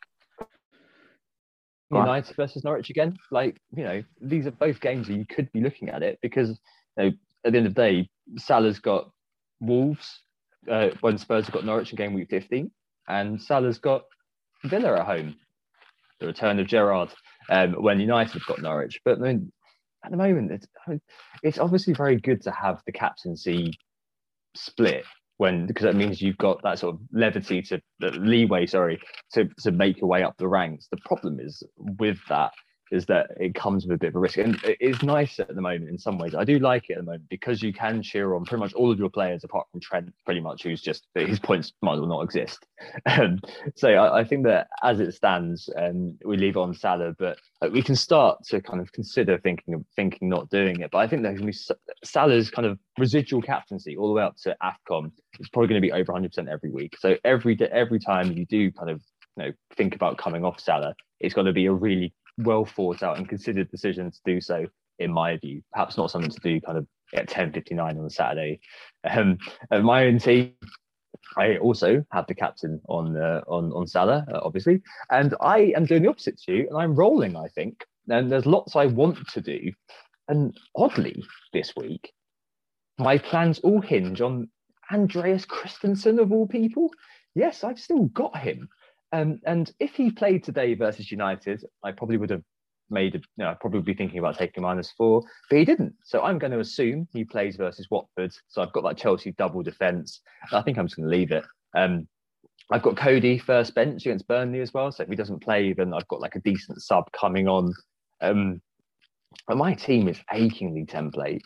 C: United versus Norwich again. These are both games that you could be looking at it, because at the end of the day, Salah's got Wolves when Spurs have got Norwich in game week 15, and Salah's got Villa at home. The return of Gerrard when United have got Norwich. But at the moment, it's obviously very good to have the captaincy split, because that means you've got that sort of leeway to make your way up the ranks. The problem is with that is that it comes with a bit of a risk, and it's nice at the moment in some ways. I do like it at the moment because you can cheer on pretty much all of your players apart from Trent, pretty much, who's just, his points might as well not exist. So I think that as it stands, we leave it on Salah, but we can start to kind of consider thinking not doing it. But I think there's going to be Salah's kind of residual captaincy all the way up to AFCON. It's probably going to be over 100% every week. So every time you do kind of think about coming off Salah, it's going to be a really well thought out and considered decision to do so, in my view. Perhaps not something to do kind of at 10:59 on a Saturday. My own team, I also have the captain on Salah, obviously, and I am doing the opposite to you, and I'm rolling, I think. And there's lots I want to do, and oddly, this week, my plans all hinge on Andreas Christensen, of all people. Yes, I've still got him. And if he played today versus United, I probably would have I'd probably be thinking about taking -4, but he didn't. So I'm going to assume he plays versus Watford. So I've got that Chelsea double defence. I think I'm just going to leave it. I've got Cody first bench against Burnley as well. So if he doesn't play, then I've got like a decent sub coming on. But my team is achingly template.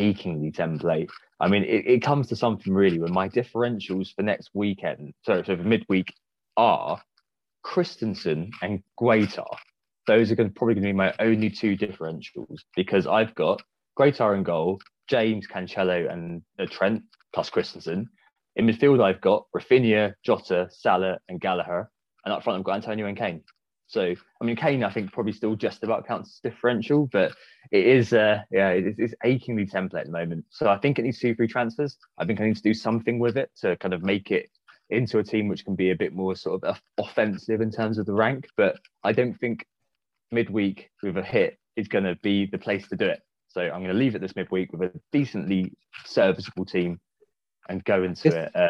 C: I mean, it comes to something really when my differentials for next weekend, so for midweek, are Christensen and Guaita. Those are probably going to be my only 2 differentials, because I've got Guaita in goal, James, Cancelo and Trent plus Christensen. In midfield, I've got Rafinha, Jota, Salah and Gallagher. And up front, I've got Antonio and Kane. So, I mean, Kane, I think probably still just about counts as differential, but it is, it's achingly template at the moment. So I think it needs 2 free transfers. I think I need to do something with it to kind of make it into a team which can be a bit more sort of offensive in terms of the rank. But I don't think midweek with a hit is going to be the place to do it. So I'm going to leave it this midweek with a decently serviceable team and go into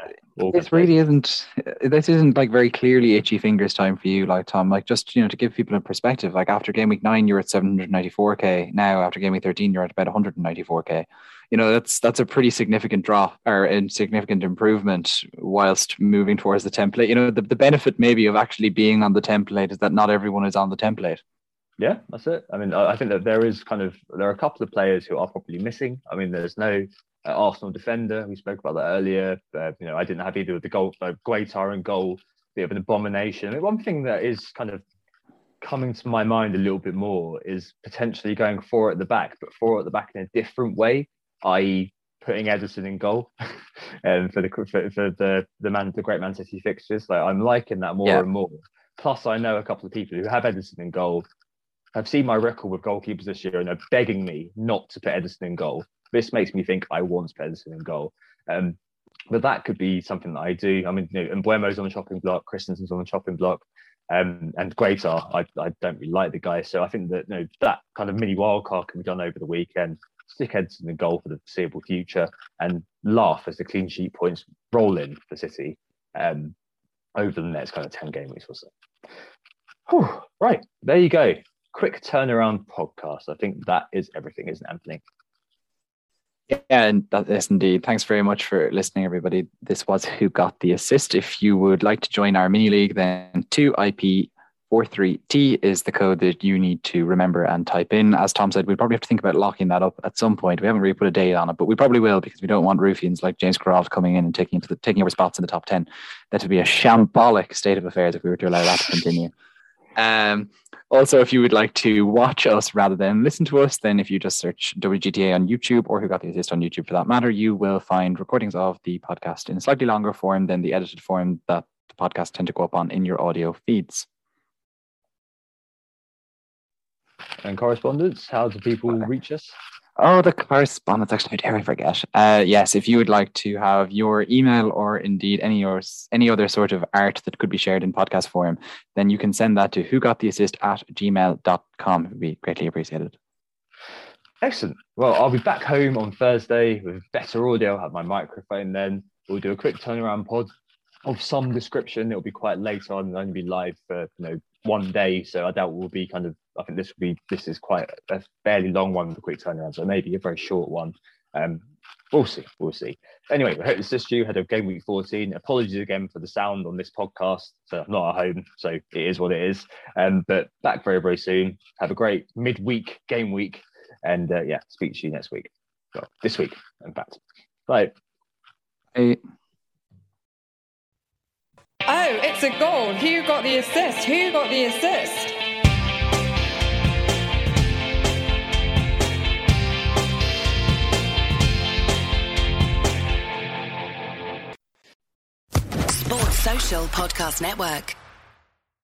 D: this isn't like very clearly itchy fingers time for you, like Tom, like just to give people a perspective, like after game week 9 you're at 794k. Now after game week 13 you're at about 194k. That's a pretty significant drop or a significant improvement whilst moving towards the template. The benefit maybe of actually being on the template is that not everyone is on the template.
C: Yeah, that's it. I mean, I think that there are a couple of players who are probably missing. I mean, there's no Arsenal defender. We spoke about that earlier. I didn't have either of the goal. Guaita in goal, bit of an abomination. I mean, one thing that is kind of coming to my mind a little bit more is potentially going 4 at the back, but 4 at the back in a different way, i.e. putting Ederson in goal for the great Man City fixtures. Like, I'm liking that more and more. Plus, I know a couple of people who have Ederson in goal. Have seen my record with goalkeepers this year and are begging me not to put Ederson in goal. This makes me think I want to put Ederson in goal. But that could be something that I do. I mean, Mbuemo's on the chopping block, Christensen's on the chopping block, and Guaita, I don't really like the guy. So I think that that kind of mini wildcard can be done over the weekend. Stick Ederson in goal for the foreseeable future and laugh as the clean sheet points roll in for City over the next kind of 10 game weeks or so. Whew. Right, there you go. Quick turnaround podcast. I think that is everything, isn't it, Anthony?
D: Yeah, and that is indeed. Thanks very much for listening, everybody. This was Who Got the Assist. If you would like to join our mini league, then 2IP43T is the code that you need to remember and type in. As Tom said, we'll probably have to think about locking that up at some point. We haven't really put a date on it, but we probably will, because we don't want ruffians like James Croft coming in and taking over spots in the top 10. That would be a shambolic state of affairs if we were to allow that to continue. Also, if you would like to watch us rather than listen to us, then if you just search WGTA on YouTube, or Who Got the Assist on YouTube for that matter, you will find recordings of the podcast in a slightly longer form than the edited form that the podcasts tend to go up on in your audio feeds.
C: And correspondence, how do people reach us?
D: Oh, the correspondence, actually, how dare I forget? Yes, if you would like to have your email or indeed any other sort of art that could be shared in podcast form, then you can send that to whogottheassist@gmail.com. It would be greatly appreciated.
C: Excellent. Well, I'll be back home on Thursday with better audio. I'll have my microphone then. We'll do a quick turnaround pod of some description. It'll be quite late on and only be live for 1 day. So I doubt we'll be I think this is quite a fairly long one with a quick turnaround. So maybe a very short one. We'll see. Anyway, I hope this is you ahead of game week 14. Apologies again for the sound on this podcast. So I'm not at home, so it is what it is. But back very, very soon. Have a great midweek game week. And speak to you next week. Well, this week, in fact. Bye.
D: Hey.
B: Oh, it's a goal. Who got the assist? Who got the assist?
A: Sports Social Podcast Network.